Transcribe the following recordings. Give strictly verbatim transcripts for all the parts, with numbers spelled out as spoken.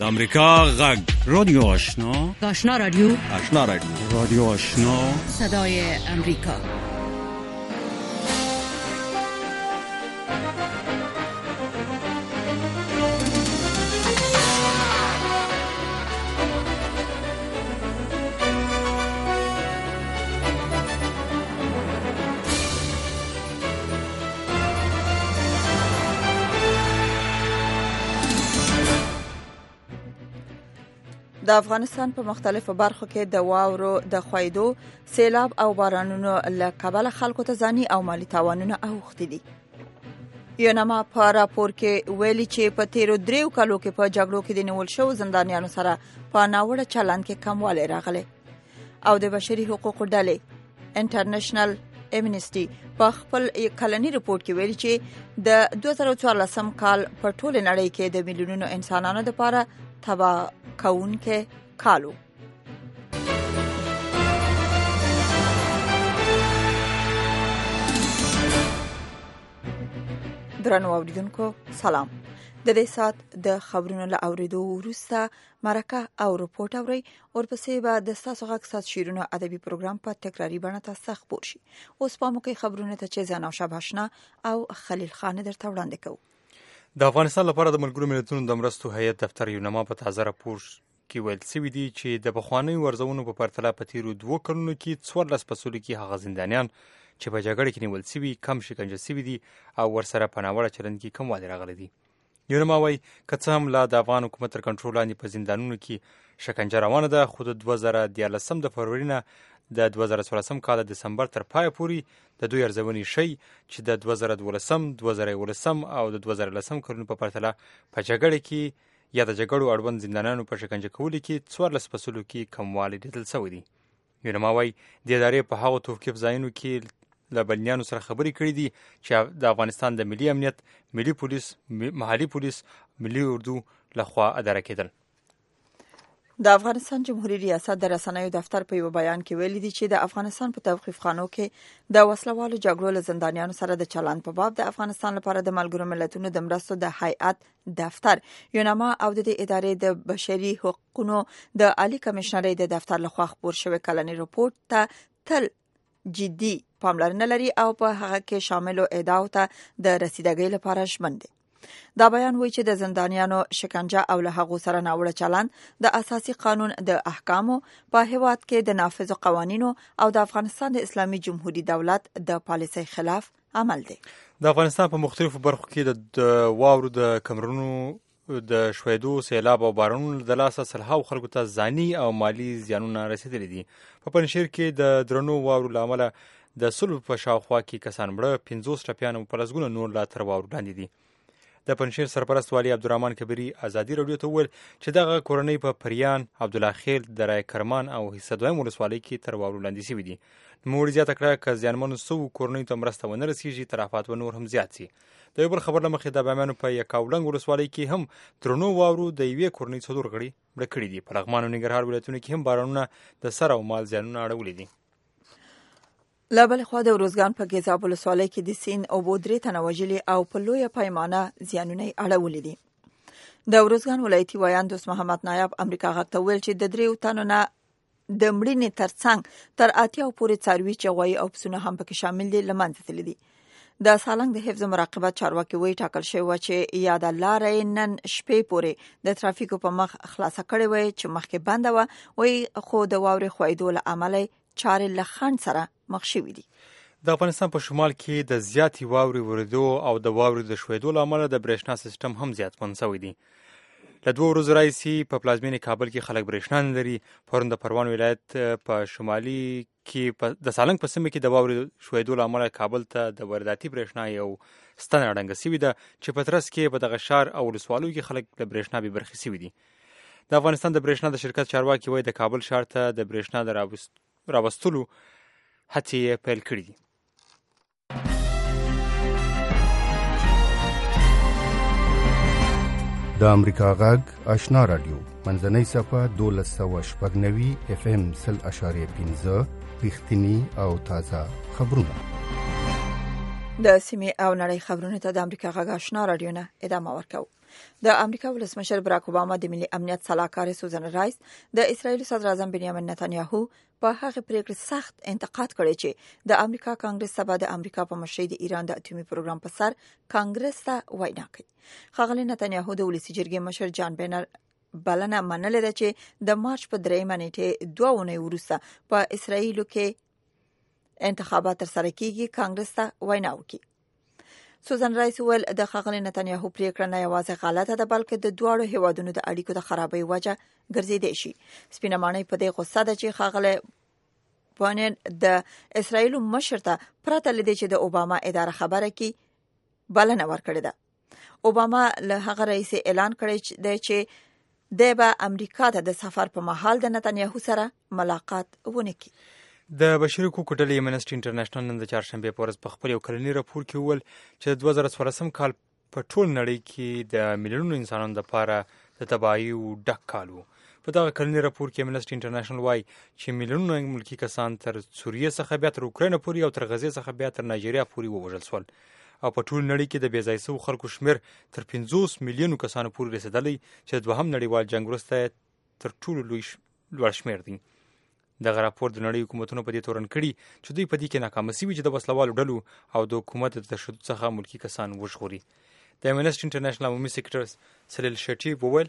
د امریکا غږ رادیو آشنا آشنا رادیو آشنا رادیو رادیو آشنا صدای امریکا. د افغانستان په مختلفو برخو کې د واورو د خویدو، سیلاب او بارانونو له کبله خلکو ته ځاني او مالی تاوانونه اوښتي دي. یونما په راپور کې ویلي چې په تیرو دریو کالو کې په جګړو کې د نیول شوو زندانیانو سره په ناوړه چلند کې کموالی راغلی. او د بشري حقوقو ډلې انټرنیشنل امنیسټي په خپل کلنی رپورت کې ویلي چې د دوه زره څوارلسم کال په ټوله نړۍ کې د میلیونونو انسانانو لپاره تبا کون کې کالو. درنو اوریدونکو سلام. د دې سات د خبرونو له اوریدو وروسته مرکه او رپورټ اوري، ورپسې به د تاسو غږ سات شیرونو ادبي پروګرام په تکراری بڼه تاسو خبر شي. اوس په موږ کې خبرونه ته چې زناو شباشنا او خلیل خان درته وړاندې کوو. د افغانستان لپاره د ملګرو ملتونو د مرستو هیئت دفتر یونما په تازه راپور کې ویل شوي دي چې د پخوانیو ورزونو په پرتله په تیرو دوو کلونو کې څوارلس فصلو کې هغه زندانیان چې په جګړه کې نیول شوي کم شکنجه شوي دي او ورسره په ناوړه چلند کې کموالی راغلی دی. یونما وایي که څه هم لا د افغان حکومت تر کنټرول لاندې په زندانونو کې شکنجه روانه ده، خو د دوه زره دیارلسم د فروری نه د دوه زره څوارلسم کال د دسمبر تر پایه پورې د دوی ارزونې ښیي چې د دوه زره دولسم، دوه زره یولسم او د دوه زره لسم کلونو په پرتله په جګړه کې یا د جګړو اړوند زندانیانو په شکنجه کولو کې څوارلس فصلو کې کموالی لیدل شوی دی. یونما وایي د ادارې په هغو توقیف ځایونو کې له بلنیانو سره خبرې کړې دي چې د افغانستان د ملي امنیت، ملي پولیس، محلي پولیس، ملي اردو لخوا اداره کېدل. د افغانستان جمهوریت ریاست د رسنیو دفتر په یو بیان کې ویلي دی چې د افغانستان په توقیف خانو کې د وسلوالو جګړو له زندانیانو سره د چلند په باب د افغانستان لپاره د ملګرو ملتونو د مرستو د هیئت دفتر یونما او د ادارې د بشري حقوقو د عالی کمشنرۍ د دفتر لخوا خپور شوی کلنی رپورت ته تل جدي پاملرنه لري او په هغه کې شامل ادعاو ته د رسیدګۍ لپاره ژمن دي. دا بیان وایي چې د زندانیانو شکنجه او له هغو سره ناوړه چلند د اساسي قانون د احکامو په هیواد کې د نافذ قوانینو او د افغانستان د اسلامي جمهوریت دولت د پالیسۍ خلاف عمل دی. د افغانستان په مختلفو برخو کې د واورو د کمرونو د شویدو، سیلاب او بارانونو د لاسه سلهاو خلکو ته ځاني او مالی زیانونه رسیدلي دي. په پنجشیر کې د درنو واورو له امله د سلو په شاوخوا کې کسان مړه، پنځوس ټپیان او په لسګونه نور لا تر واورو لاندې دي. د پنجشیر سرپرست والي عبدالرحمن کبیری ازادي راډیو ته وویل چې دغه کورنۍ په پریان، عبدالله خیل، درای کرمان او حصه دویم ولسوالۍ کې تر واورو لاندې شوي دي. نوموړي زیاته کړه که زیانمنو سوو کورنیو ته مرسته ونه رسیږي، تلفات به نور هم زیات شي. د یو بل خبر له مخې د بامیانو په یکاولنګ ولسوالۍ کې هم درنو واورو د یوې کورنۍ څلور غړي مړه کړي دي. په لغمان او ننګرهار ولایتونو کې هم بارانونه د سر او مال زیانونه اړولي دي. له بلې خوا د ارزګان په ګیزاب ولسوالۍ کې د سیند اوبو درې تنه وژلي او په لویه پیمانه زیانونه یې اړولي دي. د ارزګان ولایتي ویان دوست محمد نایب امریکا غږ ته ویل چې د دریو تنو نه د مړینې ترڅنګ تر اتیاو پورې څاروي، چغوي او پسونه هم پکې شامل دي له منځه تللي دي. د سالنګ د حفظ مراقبت چارواکي وایي ټاکل شوی و چې یاده لاره نن شپې پورې د ترافیکو په مخ خلاصه کړې وای چې مخکې بنده و، وایي خو د واورې خویدو له امله چارې له خنډ سره مخ شوي دي. د افغانستان په شمال کې د زیاتې واورې ورېدو او د واورې د ښویدو له امله د برېښنا سیستم هم زیاتمن شوی دی. له دوه ورځو راهیسې په پلازمینې کابل کې خلک برېښنا نه لري. پرون د پروان ولایت په شمالي کې د سالنګ په سیمه کې د واورې ښویدو له امله کابل ته د وارداتي برېښنا یو ستنه ړنګه شوې ده چې په ترڅ کې په دغه ښار او ولسوالیو کې خلک له برېښنا بې برخې شوي دي. د افغانستان د برېښنا د شرکت چارواکي وایي د کابل ښار ته د برېښنا د راوستلو هڅې یې پیل کړي دي. د امریکا غږ آشنا رادیو منځنۍ صفحه دولس سوه شپږ نوي اف ام سل اشاریه پنځه رښتینی او تازه خبرونه. د سیمې او نړۍ خبرونه ته د امریکا غږ آشنا رادیو نه ادامه ورکوي. د امریکا ولسمشر براک اوباما د ملي امنیت سلاکار سوزن رایس د اسرایل صدر اعظم بنیامین نتانیاهو په هغه پریکړه سخت انتقاد کړی چې د امریکا کانګرس سبا د امریکا په مشرۍ د ایران د اټومي پروګرام په سر کانګرس ته وینا کوي. ښاغلی نتانیاهو د ولسی جرګې مشر جان بینر بلنه منلې ده چې د مارچ په دریمه نیټه دوه اونۍ وروسته په اسرایلو کې انتخابات تر سره کیږي کانګرس ته وینا وکړي. سوزن رایس ویل د ښاغلي نتانیاهو پریکړه نه یوازې غلطه ده بلکې د دواړو هیوادونو د اړیکو د خرابۍ وجه ګرځېدای شي. سپینه ماڼۍ په دې غوسه ده چې ښاغلی بانن د اسرایلو مشر ته پرته له دې چې د اوباما اداره خبره کړي بلنه ورکړې ده. اوباما له هغه رئیس اعلان کړی دی چې د به امریکا ته د سفر په مهال د نتانیاهو سره ملاقات ونه کړي. د بشري حقوقو ډلې امنسټي انټرنیشنل نن د چهارشنبې په ورځ په خپل یو کلني راپور کې وویل چې د دوه زره څوارلسم کال په ټول نړۍ کې د میلیونونو انسانانو لپاره د تباهي ډک کال و. په دغه کلني راپور کې امنسټي انټرنیشنل وایي چې میلیونونه ملکي کسان تر سوریې څخه بیا تر اوکراین پورې او تر غزې څخه بیا تر نایجیریا پورې ووژل شول او په ټول نړۍ کې د بې ځای شوو خلکو شمیر تر پنځوس میلیونو کسانو پورې رسېدلی چې د دوهم نړیوال جنګ وروسته تر ټولو لوی لوړ شمیر دی. دغه راپور د نړۍ حکومتونو په دې تورن کړي چې دوی په دې کې ناکامه شوي چې د وسلوالو ډلو او د حکومت د تشدد څخه ملکي کسان وژغوري. د امنسټي انټرنیشنل عمومي سکرټر سلیل شټي وویل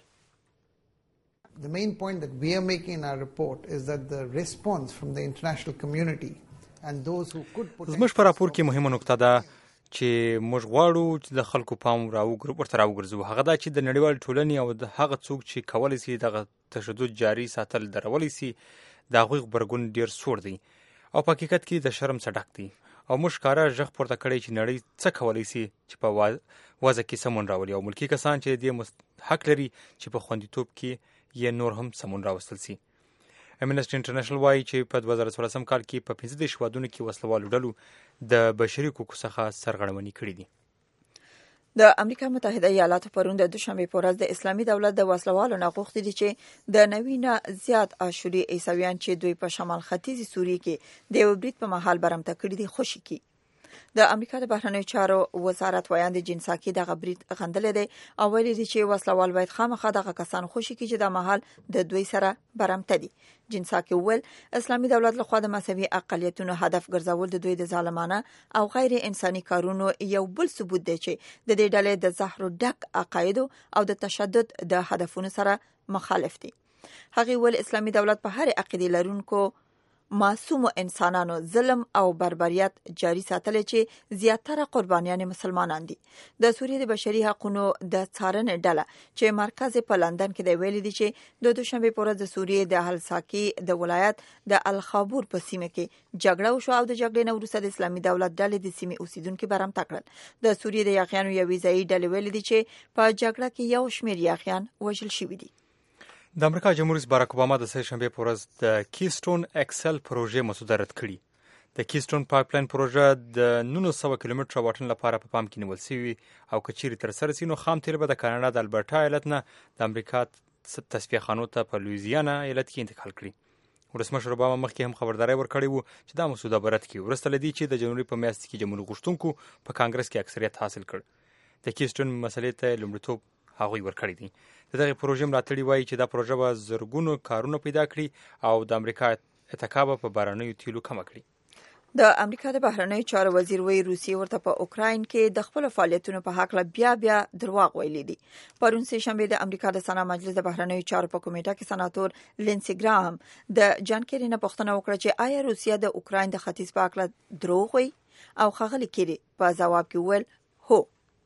The main point that we are making in our report is that the response from the international community and those who could potentially زموږ په راپور کې مهمه نقطه ده چې موږ غواړو چې د خلکو پام راوګرځو ورته راوګرځو هغه دا چې د نړیوال ټولنې او د هغه څوک چې کولی شي دغه تشدد جاري ساتل درولی شي د هغوی غبرګون ډیر سوړ دی او په حقیقت کې د شرم څخه ډک دی او موږ ښکاره غږ پورته کړی چې نړۍ څه کولی شي چې په وضع کې سمون راولي او ملکي کسان چې دې حق لري چې په خوندیتوب کې یې نور هم سمون راوستل شي. امنسټي انټرنیشنل وایي چې په دوه زره څوارلسم کال کې په پنځه دېرش هېوادونو کې وسلوالو ډلو د بشري حقوقو څخه سرغړونې کړې دي. د امریکا متحده ایالاتو پرون د دوشنبه په ورځ د اسلامي دولت د وسلوالو نه غوښتي دي چې د نوینه زیات آشوري عیسویان چې دوی په شمال ختیځي سوریې کې د یو برید په محل برمته کړي دي خوشي کی. د امریکا د بهرنیو چارو وزارت ویاند جنساکي دغه برید غندلې دی او ویلي دي چې وسلوال باید خامخا دغه کسان خوشي کی چې د محل د دوی سره برمته دي. جنساکي ویل اسلامي دولت له خوا د مذهبي اقلیتونو هدف ګرځول د دوی د ظالمانه او غیر انساني کارونو یو بل ثبوت دی چې د دې ډلې د زهر ډک عقاید او د تشدد د هدفونو سره مخالف دي. هغه ویل اسلامي دولت په هر عقیده لرونکو معصوم انسانانو ظلم او بربریت جاری ساتل چې زیاتره قربانیان مسلمانان دي. د سوریې د بشري حقوقو د څارنې ډله چې مرکز په لندن کې دی ویلي دي چې د دوشنبه په ورځ د سوریې د هلساکي د ولایت د الخابور په سیمه کې جګړه وشو او د جګړې نه وروسته د اسلامي دولت ډلې د سیمې اوسیدونکو برمته کړل. د سوریې د یاغیانو یوې ځایي ډلې ویلي دي چې په جګړه کې یو شمېر یاغیان وژل شوي دي. د امریکا جمهور رئیس باراک اوباما د سه شنبه په ورځ د کیسټون ایکسل پروژې مسوده رد کړي. د کیسټون پایپلاین پروژه د نولس سوه کیلومتره واټن لپاره په پام کې نیول شوی او کچيري تر سره سي نو خام تیل به د کاناډا د البرټا ایالت نه د امریکا تصفیه خانو ته په لویزیانا ایالت کې انتقال کړي. ولسمشر اوباما مخکې هم خبرداري ورکړې وو چې دا مسوده به رد کړي وروسته لدی چې د جنوري په میاشت کې جمهور غوښتونکو په کانګرس کې اکثریت حاصل کړ. د کیسټون مسلې ته لومړیتوب هغوی ورکړی دی. دغه پروژې ملاتړي وایي چې دا پروژه به زرګونو کارونه پیدا کړي او د امریکا اتکا به په بارانیو تیلو کم کړي. د امریکا د بهرنیو چارو وزیر وی روسیې ورته په اوکراین کې د خپل فعالیتونو په حق له بیا بیا درواغ ویلي دي. پرون سه شنبه د امریکا د سنا مجلس د بهرنیو چارو په کمیټه کې سناتور لینسي ګرام د جان کیری نه پوښتنه وکړه چې آیا روسیه د اوکراین د ختیځ په حق له دروغ وایي او ښاغلي کیری په ځواب کې وویل هو.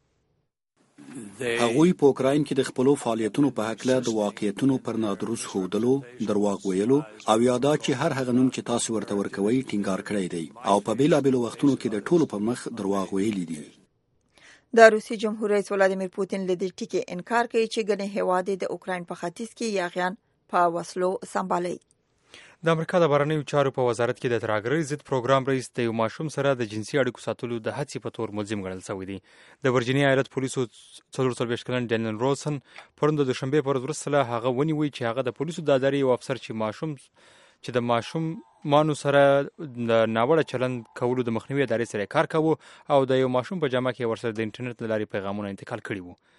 هغوی په اوکراین کې د خپلو فعالیتونو په هکله د واقعیتونو پر نادروس ښودلو، درواغ ویلو او یادا چې هر هغه نوم چې تاسو ورته ورکوئ ټینګار کړی دی او په بېلابېلو وختونو کې د ټولو په مخ درواغ ویلي دي. د روسي جمهور رئیس ولادیمیر پوتین له دې ټکي انکار کوي چې ګڼې هېواد د اوکراین په ختیځ کې یاغیان په وسلو سمبالي. د امریکا د بهرنیو چارو په وزارت کې د ترهګرۍ ضد پروګرام رئیس د یو ماشوم سره د جنسي اړیکو ساتلو د هڅې په تور ملزم ګڼل شوی دی. د ورجینیا ایالت پولیسو څلور څلوېښت کلن ډینل روسن پرون د دوشنبې په ورځ وروسته له هغه ونیوی چې هغه د پولیسو د ادارې یو افسر چې ماشوم چې د ماشوم مانو سره د ناوړه چلند کولو د مخنیوي ادارې سره کار کاوه او د یو ماشوم په جامه کې ورسره د انټرنیټ له لارې پیغامونه انتقال کړي وو.